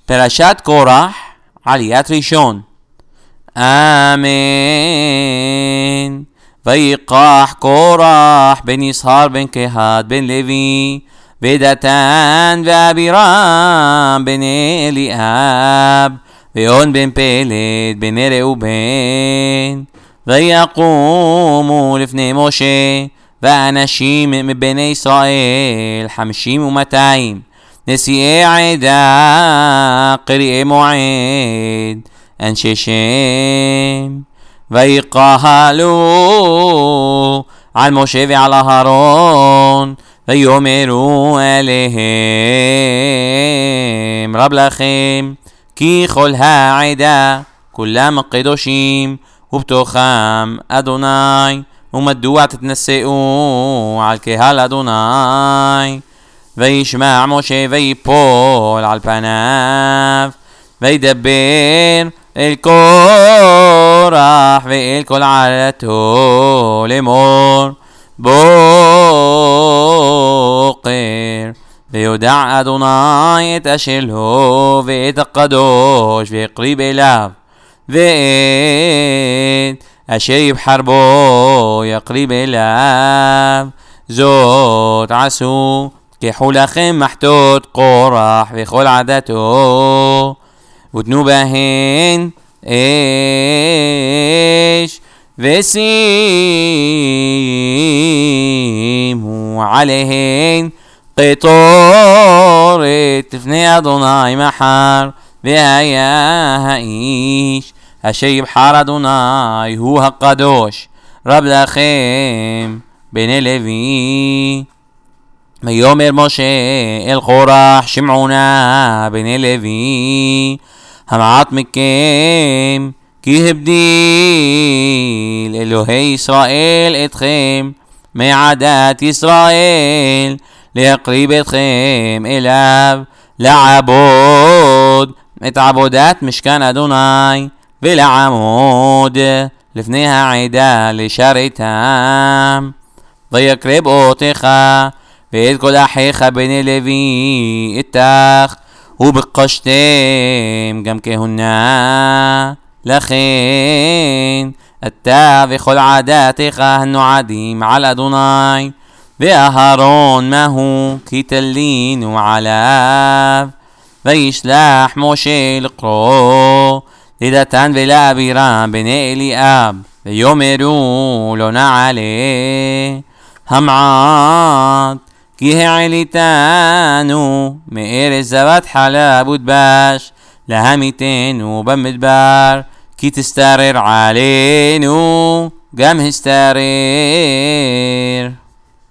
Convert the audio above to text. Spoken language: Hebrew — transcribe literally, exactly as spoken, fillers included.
פרשת קורח, עליית ראשון. אמן. ויקח קורח בן יששכר בן קהת בן לוי ודתן ואבירם בן אליאב ואון בן פלד בן ראובן, ויקומו לפני משה ואנשים מבני ישראל חמישים ומאתיים, נשיאי העדה, קריאי מועד, אנשי שם, ויקהלו על משה ועל אהרון ויאמרו אליהם, רב לכם כי כל העדה כולם קדושים ובתוכם אדוני, ומדוע תתנשאו על קהל אדוני? וישמע משה ויפול על פניו וידבר אל קורח ואל כל עדתו לאמור, בוקר ויודע אדוני את אשר לו ואת הקדוש ויקריב אליו, ואת אשר יבחר בו יקריב אליו. זאת עשו, קחו לכם מחתות קורח וכל עדתו ותנו בהן אש ושימו עליהן קטורת לפני אדוני מחר, והיה האיש אשר יבחר אדוני הוא הקדוש, רב לכם בני לוי. ויאמר משה אל קורח שמעונה בני לוי, המעט מכם כי הבדיל אלוהי ישראל אתכם מעדת ישראל, להקריב אתכם אליו לעבוד את עבודת משכן אדוני, ולעמוד לפני העדה לשרתם. ויקרב אותך ואת כל אחיך בני לוי איתך, ובקשתם גם כהונה. לכן אתה וכל עדתך הנועדים על אדוני, ואהרון מהו כי תלינו עליו. וישלח משה לקרוא לדתן ולאבירם בני אליאב, ויאמרו לא נעלה המעט כי העליתנו מארץ זבת חלב ודבש להמיתנו במדבר, כי תסתרר עלינו גם הסתרר.